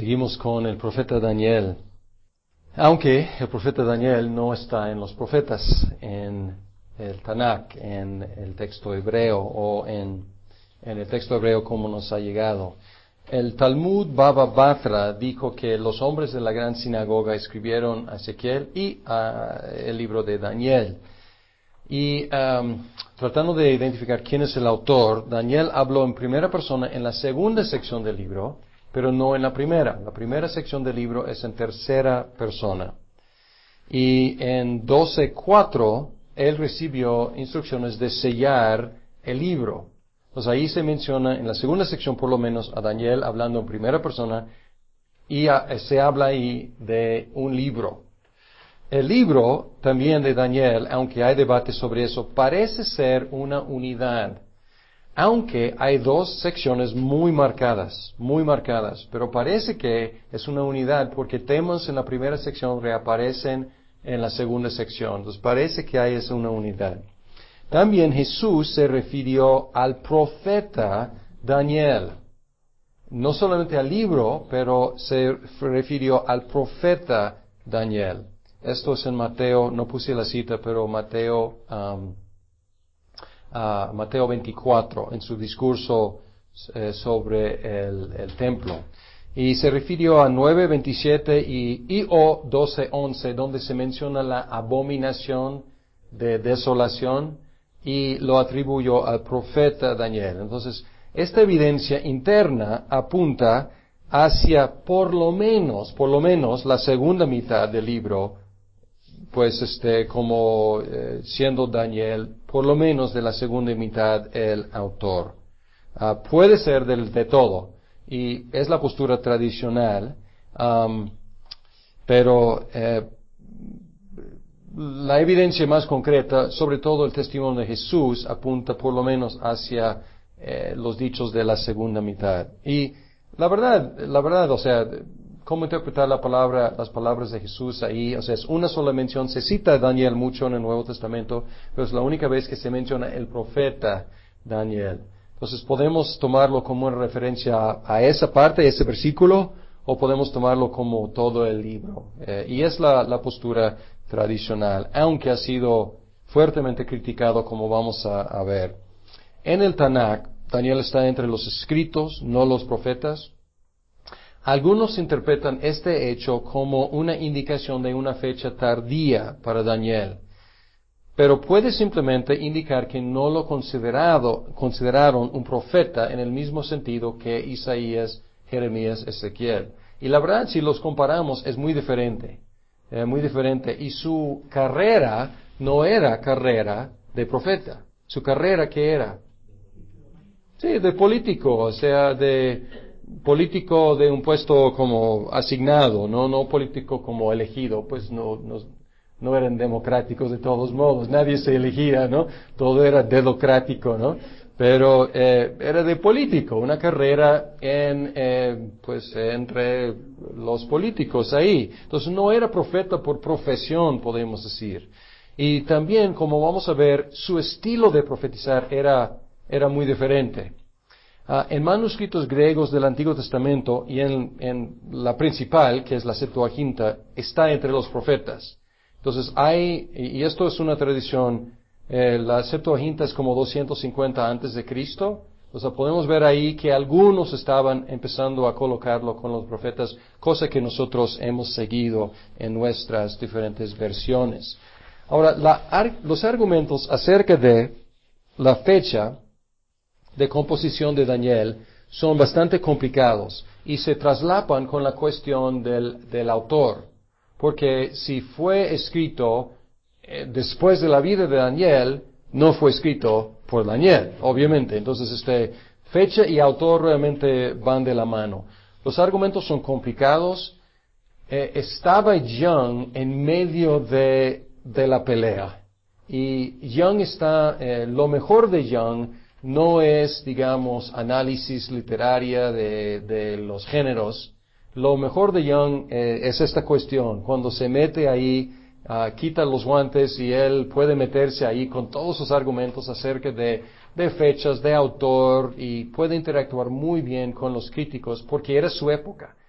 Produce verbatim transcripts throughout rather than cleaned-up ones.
Seguimos con el profeta Daniel. Aunque el profeta Daniel no está en los profetas, en el Tanakh, en el texto hebreo o en, en el texto hebreo como nos ha llegado. El Talmud Baba Batra dijo que los hombres de la gran sinagoga escribieron a Ezequiel y a el libro de Daniel. Y um, tratando de identificar quién es el autor, Daniel habló en primera persona en la segunda sección del libro, pero no en la primera. La primera sección del libro es en tercera persona. Y en doce cuatro, él recibió instrucciones de sellar el libro. Pues ahí se menciona, en la segunda sección por lo menos, a Daniel hablando en primera persona, y a, se habla ahí de un libro. El libro también de Daniel, aunque hay debate sobre eso, parece ser una unidad. Aunque hay dos secciones muy marcadas, muy marcadas, pero parece que es una unidad porque temas en la primera sección reaparecen en la segunda sección. Entonces parece que hay esa una unidad. También Jesús se refirió al profeta Daniel. No solamente al libro, pero se refirió al profeta Daniel. Esto es en Mateo, no puse la cita, pero Mateo... Um, Uh, Mateo veinticuatro, en su discurso eh, sobre el, el templo. Y se refirió a nueve veintisiete y, y o doce once, donde se menciona la abominación de desolación, y lo atribuyó al profeta Daniel. Entonces, esta evidencia interna apunta hacia por lo menos, por lo menos la segunda mitad del libro, pues este, como eh, siendo Daniel, por lo menos de la segunda mitad, el autor. Uh, puede ser del, de todo, y es la postura tradicional, um, pero eh, la evidencia más concreta, sobre todo el testimonio de Jesús, apunta por lo menos hacia eh, los dichos de la segunda mitad. Y la verdad, la verdad, o sea, ¿cómo interpretar la palabra, las palabras de Jesús ahí? O sea, es una sola mención. Se cita a Daniel mucho en el Nuevo Testamento, pero es la única vez que se menciona el profeta Daniel. Entonces, podemos tomarlo como una referencia a, a esa parte, ese versículo, o podemos tomarlo como todo el libro. Eh, y es la, la postura tradicional, aunque ha sido fuertemente criticado, como vamos a, a ver. En el Tanakh, Daniel está entre los escritos, no los profetas. Algunos interpretan este hecho como una indicación de una fecha tardía para Daniel, pero puede simplemente indicar que no lo considerado, consideraron un profeta en el mismo sentido que Isaías, Jeremías, Ezequiel. Y la verdad, si los comparamos, es muy diferente, eh, muy diferente. Y su carrera no era carrera de profeta. Su carrera, ¿qué era? Sí, de político, o sea, de político de un puesto como asignado, no, no político como elegido, pues no, no, no eran democráticos de todos modos, nadie se elegía, ¿no? Todo era democrático, ¿no? Pero eh, era de político, una carrera en, eh, pues, entre los políticos ahí. Entonces no era profeta por profesión, podemos decir. Y también, como vamos a ver, su estilo de profetizar era, era muy diferente. Uh, en manuscritos griegos del Antiguo Testamento y en, en la principal, que es la Septuaginta, está entre los profetas. Entonces hay, y esto es una tradición, eh, la Septuaginta es como doscientos cincuenta antes de Cristo. O sea, podemos ver ahí que algunos estaban empezando a colocarlo con los profetas, cosa que nosotros hemos seguido en nuestras diferentes versiones. Ahora, la, los argumentos acerca de la fecha de composición de Daniel son bastante complicados y se traslapan con la cuestión del, del autor. Porque si fue escrito eh, después de la vida de Daniel, no fue escrito por Daniel, obviamente. Entonces, este, fecha y autor realmente van de la mano. Los argumentos son complicados. Eh, estaba Young en medio de, de la pelea. Y Young está, eh, lo mejor de Young no es, digamos, análisis literaria de, de los géneros. Lo mejor de Young eh, es esta cuestión. Cuando se mete ahí, uh, quita los guantes y él puede meterse ahí con todos sus argumentos acerca de, de fechas, de autor, y puede interactuar muy bien con los críticos porque era su época.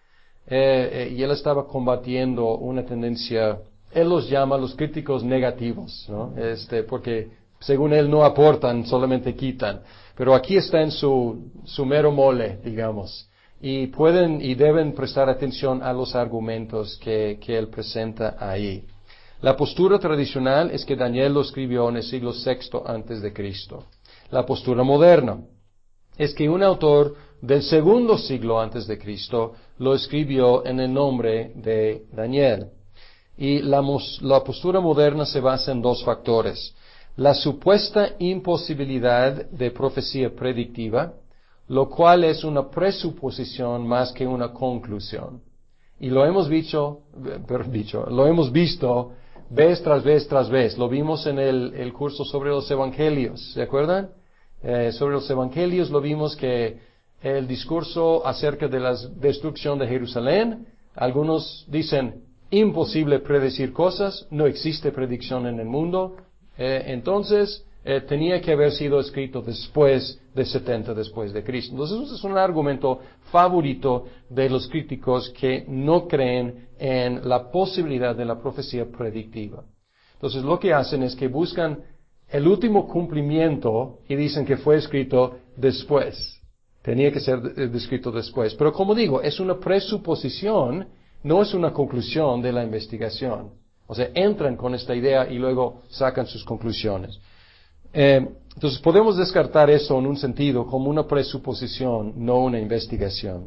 eh, eh, y él estaba combatiendo una tendencia, él los llama los críticos negativos, ¿no? Este, porque según él no aportan, solamente quitan. Pero aquí está en su, su mero mole, digamos. Y pueden y deben prestar atención a los argumentos que, que él presenta ahí. La postura tradicional es que Daniel lo escribió en el siglo sexto antes de Cristo. La postura moderna es que un autor del segundo siglo antes de Cristo lo escribió en el nombre de Daniel. Y la, la postura moderna se basa en dos factores. La supuesta imposibilidad de profecía predictiva, lo cual es una presuposición más que una conclusión. Y lo hemos dicho, dicho, lo hemos visto vez tras vez tras vez. Lo vimos en el, el curso sobre los evangelios, ¿se acuerdan? Eh, sobre los evangelios lo vimos que el discurso acerca de la destrucción de Jerusalén, algunos dicen imposible predecir cosas, no existe predicción en el mundo, eh, entonces eh, tenía que haber sido escrito después de setenta después de Cristo. Entonces es un argumento favorito de los críticos que no creen en la posibilidad de la profecía predictiva. Entonces lo que hacen es que buscan el último cumplimiento y dicen que fue escrito después. Tenía que ser escrito después. Pero como digo, es una presuposición, no es una conclusión de la investigación. O sea, entran con esta idea y luego sacan sus conclusiones. Eh, entonces podemos descartar eso en un sentido como una presuposición, no una investigación.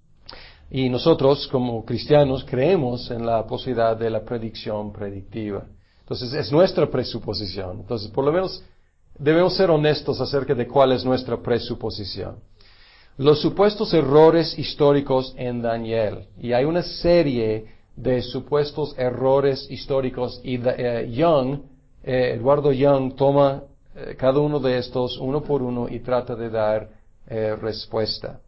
Y nosotros, como cristianos, creemos en la posibilidad de la predicción predictiva. Entonces, es nuestra presuposición. Entonces, por lo menos, debemos ser honestos acerca de cuál es nuestra presuposición. Los supuestos errores históricos en Daniel. Y hay una serie de supuestos errores históricos. Y eh, Young, eh, Eduardo Young, toma eh, cada uno de estos uno por uno y trata de dar eh, respuesta.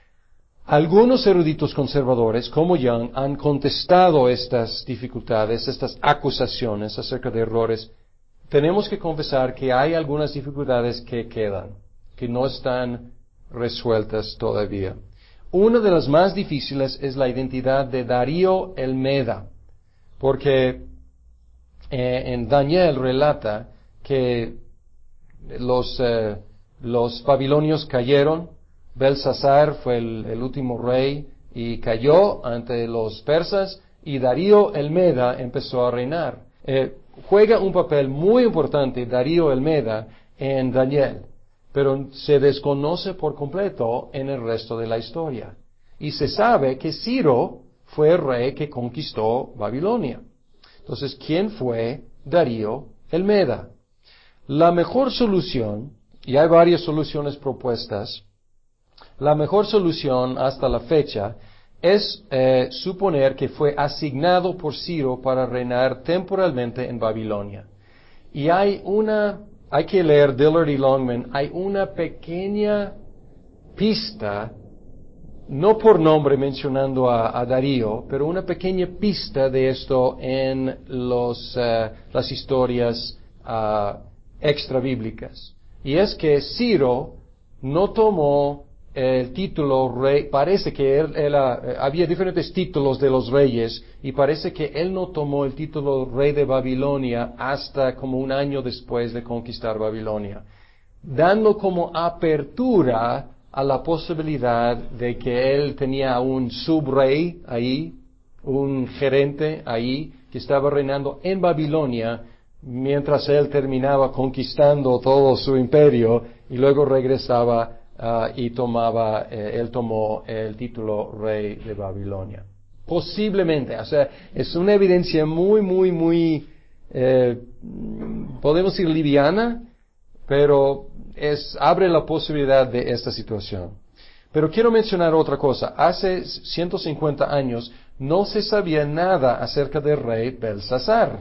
Algunos eruditos conservadores, como Young, han contestado estas dificultades, estas acusaciones acerca de errores. Tenemos que confesar que hay algunas dificultades que quedan, que no están resueltas todavía. Una de las más difíciles es la identidad de Darío el Meda, porque eh, en Daniel relata que los, eh, los babilonios cayeron. Belsasar fue el, el último rey y cayó ante los persas y Darío el Meda empezó a reinar. Eh, juega un papel muy importante Darío el Meda en Daniel, pero se desconoce por completo en el resto de la historia. Y se sabe que Ciro fue el rey que conquistó Babilonia. Entonces, ¿quién fue Darío el Meda? La mejor solución, y hay varias soluciones propuestas, la mejor solución hasta la fecha es eh, suponer que fue asignado por Ciro para reinar temporalmente en Babilonia. Y hay una, hay que leer Dillard y Longman, hay una pequeña pista, no por nombre mencionando a, a Darío, pero una pequeña pista de esto en los, uh, las historias uh, extra bíblicas. Y es que Ciro no tomó el título rey, parece que él, él, uh, había diferentes títulos de los reyes, y parece que él no tomó el título rey de Babilonia hasta como un año después de conquistar Babilonia, dando como apertura a la posibilidad de que él tenía un subrey ahí, un gerente ahí, que estaba reinando en Babilonia, mientras él terminaba conquistando todo su imperio, y luego regresaba Uh, y tomaba, eh, él tomó el título rey de Babilonia. Posiblemente, o sea, es una evidencia muy, muy, muy, eh, podemos decir liviana, pero es, abre la posibilidad de esta situación. Pero quiero mencionar otra cosa. Hace ciento cincuenta años no se sabía nada acerca del rey Belsasar.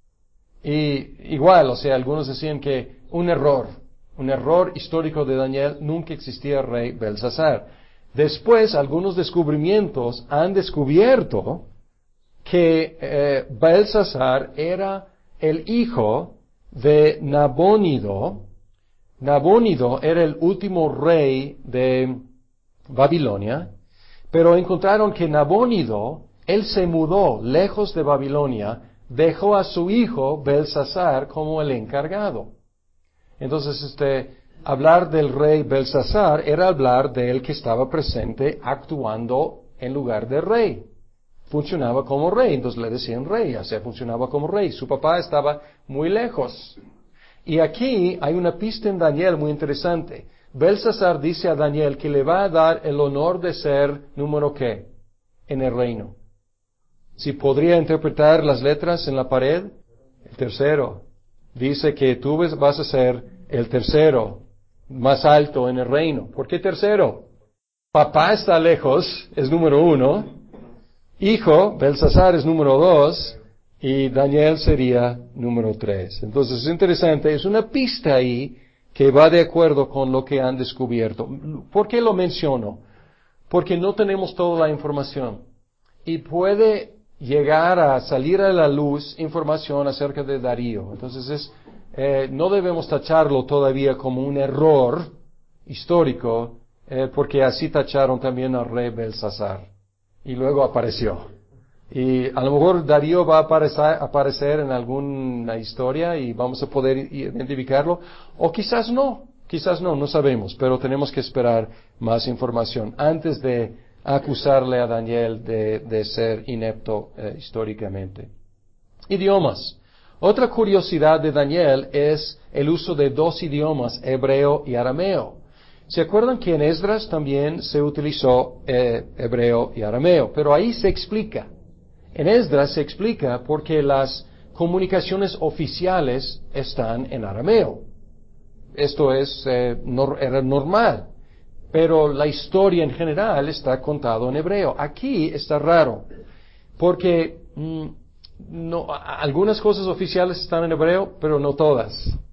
Y igual, o sea, algunos decían que un error, un error histórico de Daniel, nunca existía rey Belsasar. Después, algunos descubrimientos han descubierto que eh, Belsasar era el hijo de Nabónido. Nabónido era el último rey de Babilonia, Pero encontraron que Nabónido, él se mudó lejos de Babilonia, dejó a su hijo Belsasar como el encargado. Entonces, este, hablar del rey Belsasar era hablar de él que estaba presente actuando en lugar de rey. Funcionaba como rey, entonces le decían rey, o sea, funcionaba como rey. Su papá estaba muy lejos. Y aquí hay una pista en Daniel muy interesante. Belsasar dice a Daniel que le va a dar el honor de ser número ¿qué? En el reino. Si podría interpretar las letras en la pared, el tercero. Dice que tú vas a ser el tercero más alto en el reino. ¿Por qué tercero? Papá está lejos, es número uno. Hijo, Belsasar es número dos. Y Daniel sería número tres. Entonces es interesante, es una pista ahí que va de acuerdo con lo que han descubierto. ¿Por qué lo menciono? Porque no tenemos toda la información. Y puede llegar a salir a la luz información acerca de Darío. Entonces es, eh, no debemos tacharlo todavía como un error histórico, eh, porque así tacharon también al rey Belsasar. Y luego apareció. Y a lo mejor Darío va a aparecer, aparecer en alguna historia y vamos a poder identificarlo. O quizás no, quizás no, no sabemos, pero tenemos que esperar más información antes de acusarle a Daniel de, de ser inepto eh, históricamente. Idiomas. Otra curiosidad de Daniel es el uso de dos idiomas, hebreo y arameo. ¿Se acuerdan que en Esdras también se utilizó eh, hebreo y arameo? Pero ahí se explica. En Esdras se explica porque las comunicaciones oficiales están en arameo. Esto es, eh, no, era normal. Pero la historia en general está contado en hebreo. Aquí está raro. Porque mmm, no, algunas cosas oficiales están en hebreo, pero no todas.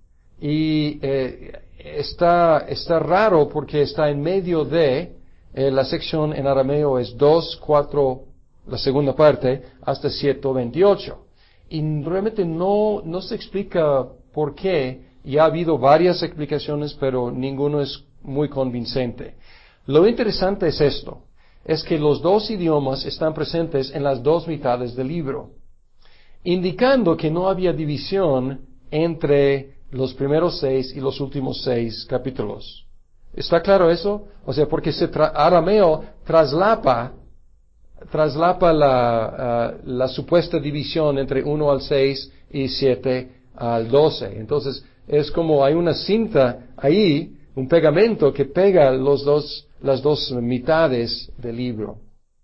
Y eh, está, está raro porque está en medio de, eh, la sección en arameo es dos, cuatro, la segunda parte, hasta ciento veintiocho. Y realmente no, no se explica por qué. Y ha habido varias explicaciones, pero ninguno es muy convincente. Lo interesante es esto, es que los dos idiomas están presentes en las dos mitades del libro, indicando que no había división entre los primeros seis y los últimos seis capítulos. ¿Está claro eso? O sea, porque se tra- arameo traslapa, traslapa la, uh, la supuesta división entre uno al seis y siete al doce. Entonces, es como hay una cinta ahí, un pegamento que pega los dos, las dos mitades del libro.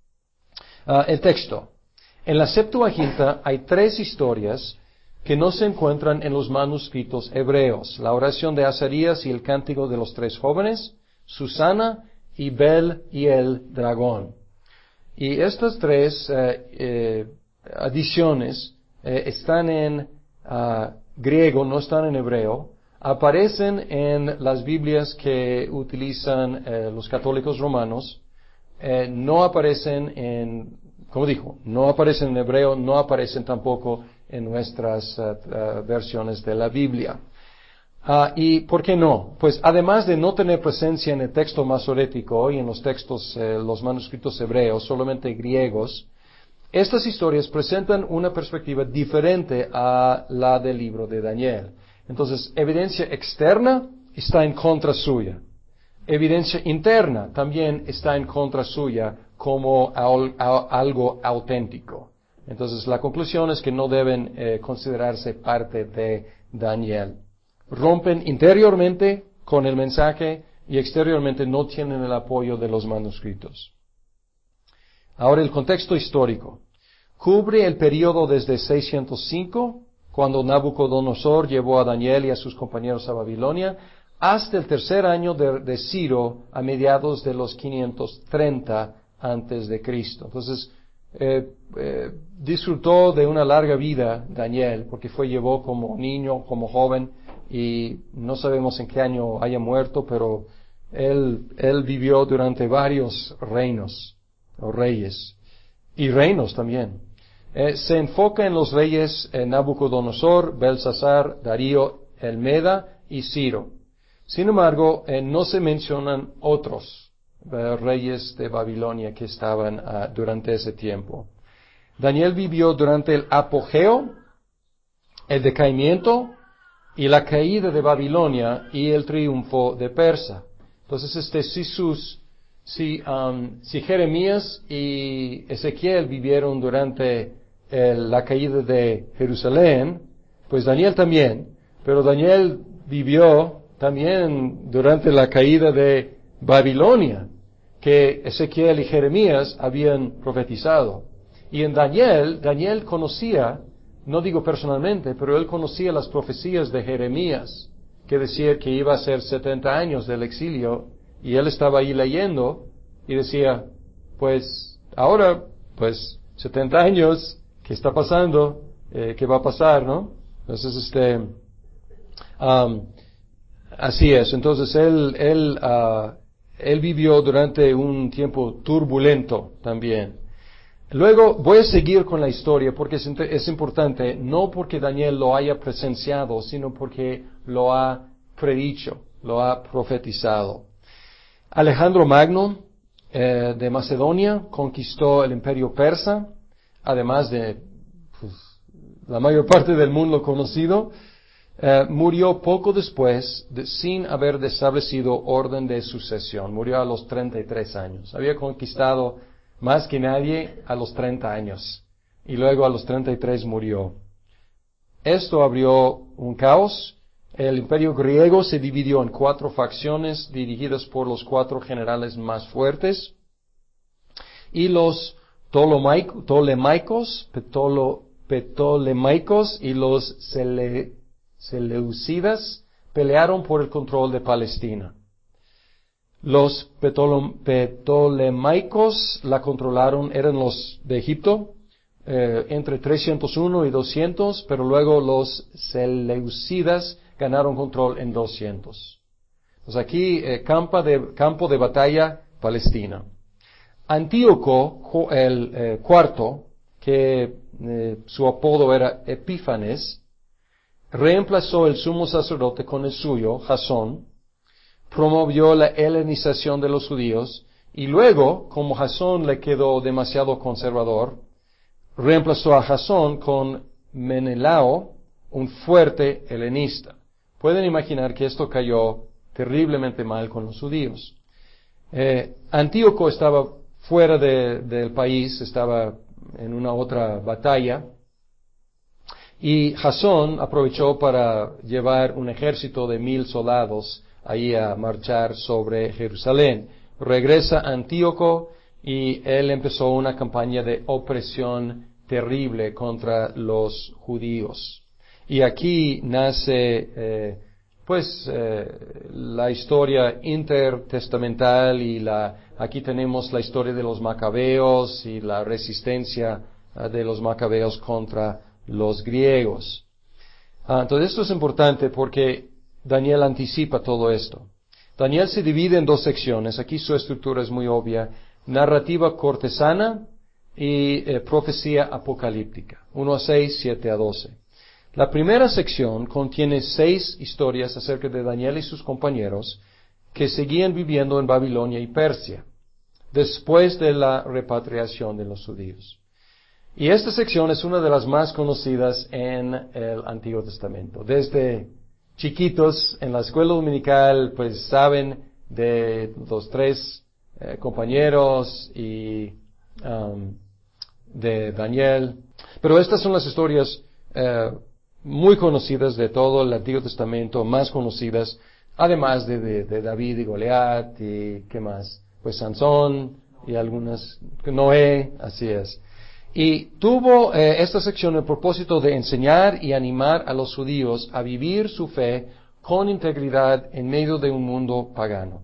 Uh, el texto. En la Septuaginta hay tres historias que no se encuentran en los manuscritos hebreos. La oración de Azarías y el cántico de los tres jóvenes, Susana y Bel y el dragón. Y estas tres eh, eh, adiciones eh, están en uh, griego, no están en hebreo. Aparecen en las Biblias que utilizan eh, los católicos romanos. Eh, no aparecen en, como dijo, no aparecen en hebreo, no aparecen tampoco en nuestras uh, uh, versiones de la Biblia. Uh, ¿Y por qué no? Pues además de no tener presencia en el texto masorético y en los textos, eh, los manuscritos hebreos, solamente griegos, estas historias presentan una perspectiva diferente a la del libro de Daniel. Entonces, evidencia externa está en contra suya. Evidencia interna también está en contra suya como al, a, algo auténtico. Entonces, la conclusión es que no deben eh, considerarse parte de Daniel. Rompen interiormente con el mensaje y exteriormente no tienen el apoyo de los manuscritos. Ahora el contexto histórico. Cubre el periodo desde seiscientos cinco, cuando Nabucodonosor llevó a Daniel y a sus compañeros a Babilonia, hasta el tercer año de, de Ciro, a mediados de los quinientos treinta antes de Cristo. Entonces, eh, eh, disfrutó de una larga vida Daniel, porque fue llevó como niño, como joven, y no sabemos en qué año haya muerto, pero él, él vivió durante varios reinos, o reyes, y reinos también. Eh, se enfoca en los reyes eh, Nabucodonosor, Belsasar, Darío, Elmeda y Ciro. Sin embargo, eh, no se mencionan otros, uh, reyes de Babilonia que estaban uh, durante ese tiempo. Daniel vivió durante el apogeo, el decaimiento y la caída de Babilonia y el triunfo de Persa. Entonces, este, si sus, si, um, si Jeremías y Ezequiel vivieron durante el, la caída de Jerusalén, pues Daniel también, pero Daniel vivió también durante la caída de Babilonia, que Ezequiel y Jeremías habían profetizado. Y en Daniel, Daniel conocía, no digo personalmente, pero él conocía las profecías de Jeremías, que decía que iba a ser setenta años del exilio, y él estaba ahí leyendo, y decía, pues, ahora, pues, setenta años, ¿qué está pasando? Eh, ¿Qué va a pasar, no? Entonces, este, um, así es. Entonces, él, él, uh, él vivió durante un tiempo turbulento también. Luego voy a seguir con la historia porque es, es importante, no porque Daniel lo haya presenciado, sino porque lo ha predicho, lo ha profetizado. Alejandro Magno eh, de Macedonia conquistó el imperio persa, además de pues, la mayor parte del mundo conocido. Eh, murió poco después de, sin haber establecido orden de sucesión. Murió a los treinta y tres años. Había conquistado más que nadie a los treinta años. Y luego a los treinta y tres murió. Esto abrió un caos. El imperio griego se dividió en cuatro facciones dirigidas por los cuatro generales más fuertes. Y los Ptolemaicos, Ptolemaicos y los Sele, Seleucidas pelearon por el control de Palestina. Los Ptolemaicos la controlaron, eran los de Egipto, eh, entre trescientos uno y doscientos, pero luego los Seleucidas ganaron control en doscientos. Entonces aquí, eh, campo, de, campo de batalla, Palestina. Antíoco, el eh, cuarto, que eh, su apodo era Epífanes, reemplazó el sumo sacerdote con el suyo, Jasón, promovió la helenización de los judíos, y luego, como Jasón le quedó demasiado conservador, reemplazó a Jasón con Menelao, un fuerte helenista. Pueden imaginar que esto cayó terriblemente mal con los judíos. Eh, Antíoco estaba fuera de, del país, estaba en una otra batalla, y Jasón aprovechó para llevar un ejército de mil soldados ahí a marchar sobre Jerusalén. Regresa Antíoco y él empezó una campaña de opresión terrible contra los judíos. Y aquí nace, eh, pues, eh, la historia intertestamental y la, aquí tenemos la historia de los macabeos y la resistencia uh, de los macabeos contra los griegos. Ah, entonces esto es importante porque Daniel anticipa todo esto. Daniel se divide en dos secciones. Aquí su estructura es muy obvia. Narrativa cortesana y eh, profecía apocalíptica. uno a seis, siete a doce. La primera sección contiene seis historias acerca de Daniel y sus compañeros que seguían viviendo en Babilonia y Persia después de la repatriación de los judíos. Y esta sección es una de las más conocidas en el Antiguo Testamento. Desde chiquitos en la escuela dominical, pues saben de los tres eh, compañeros y um, de Daniel. Pero estas son las historias eh, muy conocidas de todo el Antiguo Testamento, más conocidas, además de, de, de David y Goliat y qué más, pues Sansón y algunas, Noé, así es. Y tuvo eh, esta sección el propósito de enseñar y animar a los judíos a vivir su fe con integridad en medio de un mundo pagano.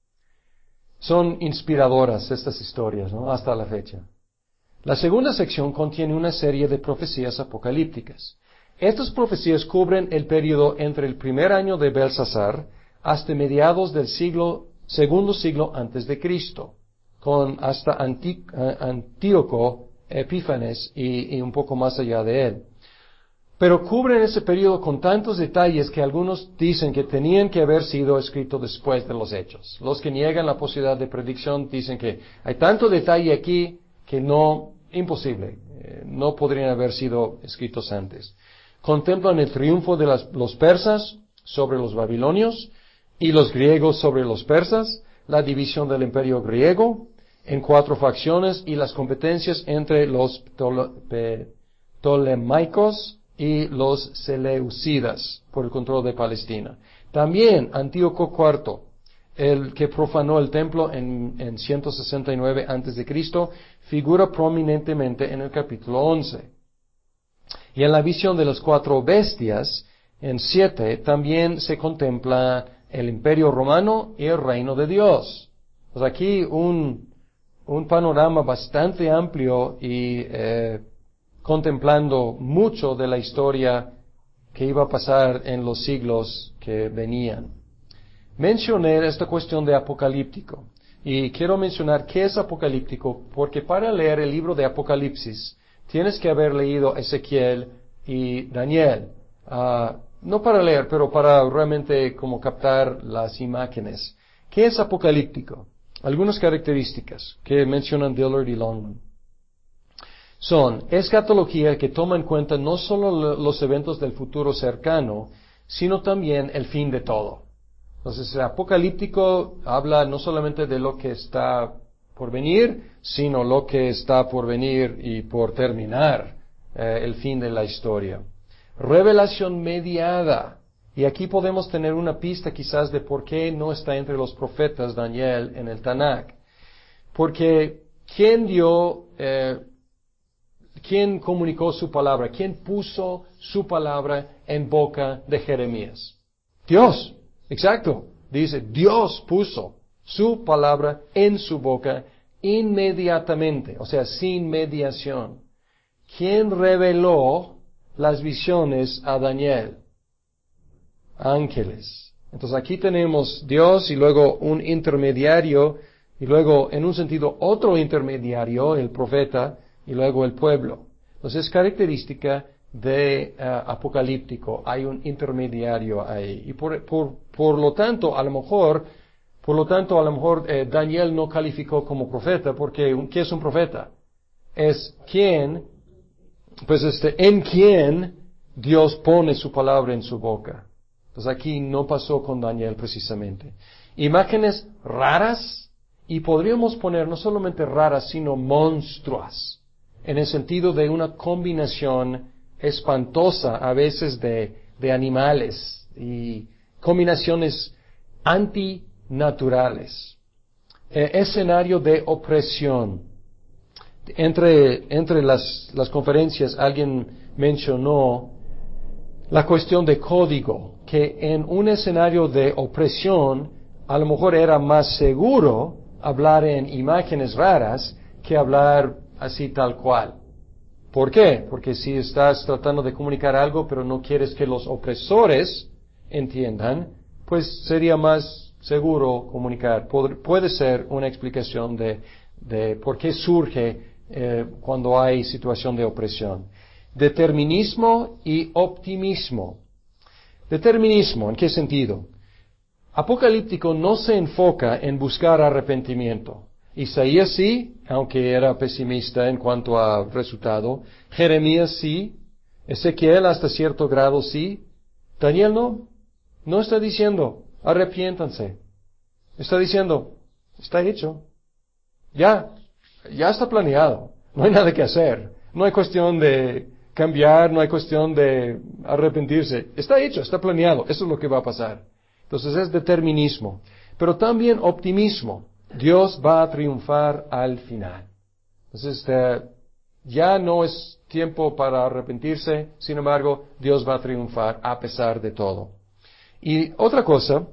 Son inspiradoras estas historias, ¿no? Hasta la fecha. La segunda sección contiene una serie de profecías apocalípticas. Estas profecías cubren el periodo entre el primer año de Belsasar hasta mediados del siglo, segundo siglo antes de Cristo, con hasta Antí- Antíoco Epífanes y, y un poco más allá de él. pero cubren ese periodo con tantos detalles que algunos dicen que tenían que haber sido escritos después de los hechos. Los que niegan la posibilidad de predicción dicen que hay tanto detalle aquí que no, imposible, eh, no podrían haber sido escritos antes. Contemplan el triunfo de las, los persas sobre los babilonios y los griegos sobre los persas, la división del imperio griego en cuatro facciones y las competencias entre los ptolemaicos y los seleucidas por el control de Palestina. También Antíoco cuarto, el que profanó el templo en, en ciento sesenta y nueve antes de Cristo, figura prominentemente en el capítulo once. Y en la visión de las cuatro bestias, en siete, también se contempla el imperio romano y el reino de Dios. Pues aquí un, un panorama bastante amplio y eh, contemplando mucho de la historia que iba a pasar en los siglos que venían. Mencioné esta cuestión de apocalíptico y quiero mencionar qué es apocalíptico porque para leer el libro de Apocalipsis tienes que haber leído Ezequiel y Daniel. Uh, no para leer, pero para realmente como captar las imágenes. ¿Qué es apocalíptico? Algunas características que mencionan Dillard y Longman son escatología que toma en cuenta no solo los eventos del futuro cercano, sino también el fin de todo. Entonces, el apocalíptico habla no solamente de lo que está por venir, sino lo que está por venir y por terminar eh, el fin de la historia. Revelación mediada. Y aquí podemos tener una pista quizás de por qué no está entre los profetas Daniel en el Tanakh. Porque ¿quién dio, eh, quién comunicó su palabra? ¿Quién puso su palabra en boca de Jeremías? Dios. Exacto. Dice, Dios puso su palabra en su boca inmediatamente, o sea, sin mediación. ¿Quién reveló las visiones a Daniel? Ángeles. Entonces aquí tenemos Dios y luego un intermediario y luego en un sentido otro intermediario, el profeta, y luego el pueblo. Entonces es característica de uh, apocalíptico, hay un intermediario ahí. Y por, por, por lo tanto, a lo mejor, por lo tanto, a lo mejor eh, Daniel no calificó como profeta, porque ¿qué es un profeta? Es quien, pues este, en quien Dios pone su palabra en su boca. Entonces aquí no pasó con Daniel precisamente. Imágenes raras, y podríamos poner no solamente raras, sino monstruas, en el sentido de una combinación espantosa a veces de, de animales y combinaciones antinaturales. Eh, escenario de opresión. Entre, entre las, las conferencias alguien mencionó la cuestión de código, que en un escenario de opresión a lo mejor era más seguro hablar en imágenes raras que hablar así tal cual. ¿Por qué? Porque si estás tratando de comunicar algo pero no quieres que los opresores entiendan, pues sería más seguro comunicar. Pod- puede ser una explicación de, de por qué surge eh, cuando hay situación de opresión. Determinismo y optimismo. Determinismo, ¿en qué sentido? Apocalíptico no se enfoca en buscar arrepentimiento. Isaías sí, aunque era pesimista en cuanto a resultado. Jeremías sí. Ezequiel hasta cierto grado sí. Daniel no. No está diciendo, arrepiéntanse. Está diciendo, está hecho. Ya, ya está planeado. No hay nada que hacer. No hay cuestión de cambiar, no hay cuestión de arrepentirse. Está hecho, está planeado. Eso es lo que va a pasar. Entonces es determinismo. Pero también optimismo. Dios va a triunfar al final. Entonces, eh, ya no es tiempo para arrepentirse, sin embargo, Dios va a triunfar a pesar de todo. Y otra cosa,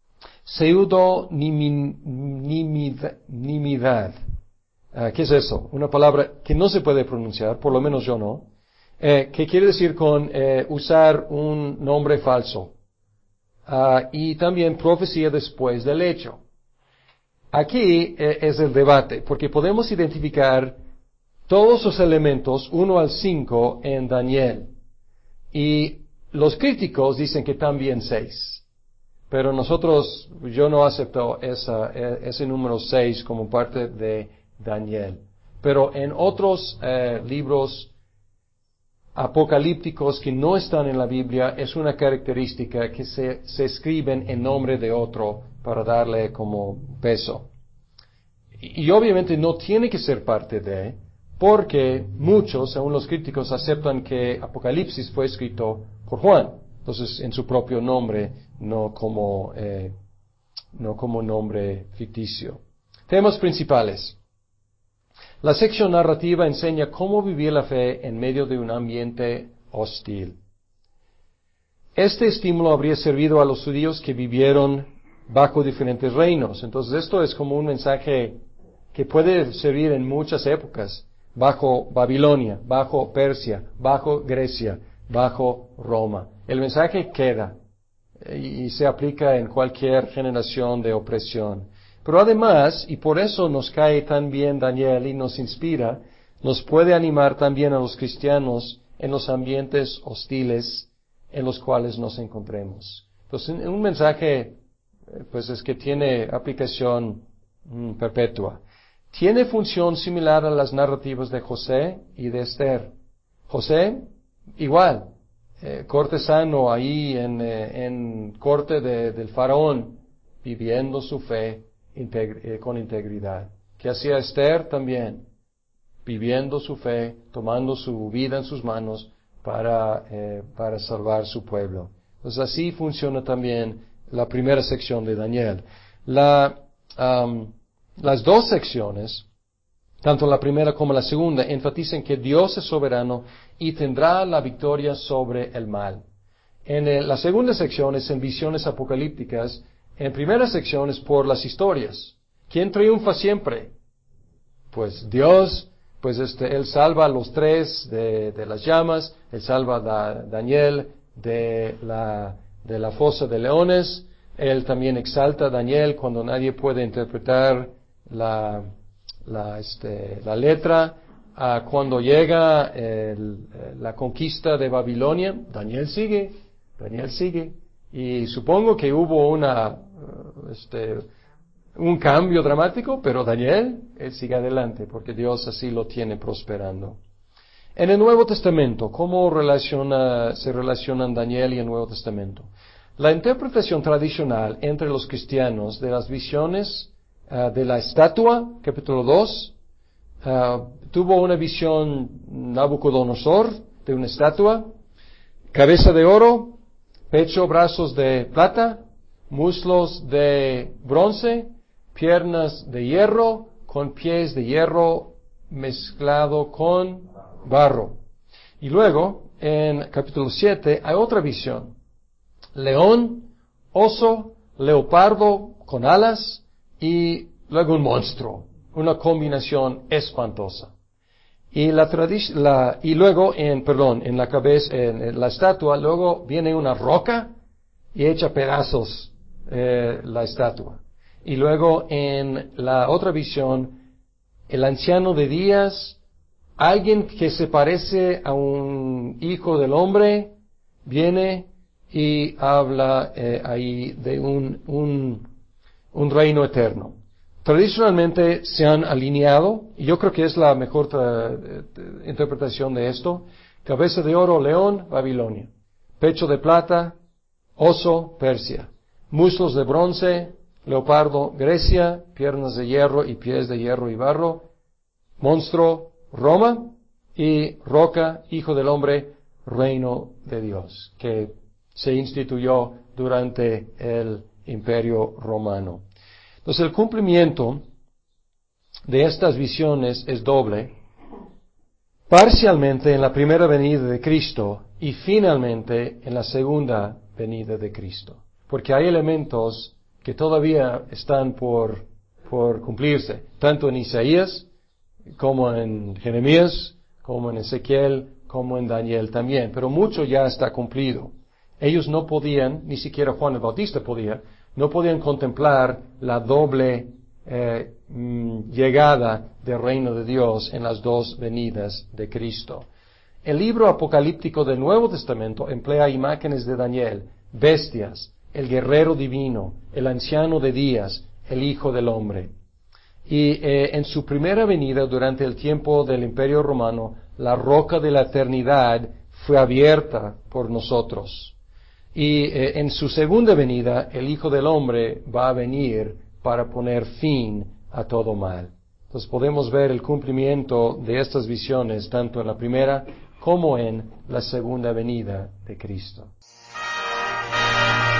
pseudonimidad. Uh, ¿Qué es eso? Una palabra que no se puede pronunciar, por lo menos yo no, eh, que quiere decir con eh, usar un nombre falso. Uh, y también profecía después del hecho. Aquí eh, es el debate, porque podemos identificar todos los elementos, uno al cinco, en Daniel. Y los críticos dicen que también seis. Pero nosotros, yo no acepto esa, ese número seis como parte de Daniel. Pero en otros eh, libros apocalípticos que no están en la Biblia, es una característica que se, se escriben en nombre de otro para darle como peso. Y, y obviamente no tiene que ser parte de, porque muchos, según los críticos, aceptan que Apocalipsis fue escrito por Juan. Entonces, en su propio nombre, no como, eh, no como nombre ficticio. Temas principales. La sección narrativa enseña cómo vivir la fe en medio de un ambiente hostil. Este estímulo habría servido a los judíos que vivieron bajo diferentes reinos. Entonces, esto es como un mensaje que puede servir en muchas épocas. Bajo Babilonia, bajo Persia, bajo Grecia, bajo Roma. El mensaje queda y se aplica en cualquier generación de opresión. Pero además, y por eso nos cae tan bien Daniel y nos inspira, nos puede animar también a los cristianos en los ambientes hostiles en los cuales nos encontremos. Entonces, un mensaje, pues es que tiene aplicación mm, perpetua. Tiene función similar a las narrativas de José y de Esther. José, igual, eh, cortesano ahí en, eh, en corte de, del faraón, viviendo su fe Integr- eh, con integridad. ¿Qué hacía Esther? También, viviendo su fe, tomando su vida en sus manos para, eh, para salvar su pueblo. Entonces así funciona también la primera sección de Daniel. La, um, las dos secciones, tanto la primera como la segunda, enfatizan que Dios es soberano y tendrá la victoria sobre el mal. En el, la segunda sección es en visiones apocalípticas. En primera sección es por las historias. ¿Quién triunfa siempre? Pues Dios, pues este, Él salva a los tres de, de las llamas, Él salva a Daniel de la, de la fosa de leones, Él también exalta a Daniel cuando nadie puede interpretar la, la, este, la letra. Ah, cuando llega el, la conquista de Babilonia, Daniel sigue, Daniel sigue. Y supongo que hubo una, este, un cambio dramático, pero Daniel, él sigue adelante, porque Dios así lo tiene prosperando. En el Nuevo Testamento, ¿cómo relaciona, se relacionan Daniel y el Nuevo Testamento? La interpretación tradicional entre los cristianos de las visiones uh, de la estatua, capítulo dos, uh, tuvo una visión Nabucodonosor de una estatua, cabeza de oro, pecho, brazos de plata, muslos de bronce, piernas de hierro, con pies de hierro mezclado con barro. Y luego, en capítulo siete, hay otra visión. León, oso, leopardo con alas y luego un monstruo. Una combinación espantosa. Y la tradición, la, y luego en, perdón, en la cabeza, en, en la estatua, luego viene una roca y echa pedazos eh, la estatua. Y luego en la otra visión, el anciano de días, alguien que se parece a un hijo del hombre, viene y habla eh, ahí de un, un, un reino eterno. Tradicionalmente se han alineado, y yo creo que es la mejor tra- interpretación de esto, cabeza de oro, león, Babilonia, pecho de plata, oso, Persia, muslos de bronce, leopardo, Grecia, piernas de hierro y pies de hierro y barro, monstruo, Roma, y roca, hijo del hombre, reino de Dios, que se instituyó durante el imperio romano. Entonces el cumplimiento de estas visiones es doble, parcialmente en la primera venida de Cristo y finalmente en la segunda venida de Cristo. Porque hay elementos que todavía están por, por cumplirse, tanto en Isaías como en Jeremías, como en Ezequiel, como en Daniel también. Pero mucho ya está cumplido. Ellos no podían, ni siquiera Juan el Bautista podía, no podían contemplar la doble eh, mm, llegada del reino de Dios en las dos venidas de Cristo. El libro apocalíptico del Nuevo Testamento emplea imágenes de Daniel, bestias, el guerrero divino, el anciano de días, el Hijo del Hombre. Y eh, en su primera venida, durante el tiempo del Imperio Romano, la roca de la eternidad fue abierta por nosotros. Y eh, en su segunda venida, el Hijo del Hombre va a venir para poner fin a todo mal. Entonces podemos ver el cumplimiento de estas visiones tanto en la primera como en la segunda venida de Cristo.